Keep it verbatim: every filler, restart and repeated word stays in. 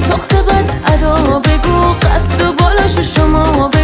شخص بد ادا بگو قد و بالاشو شما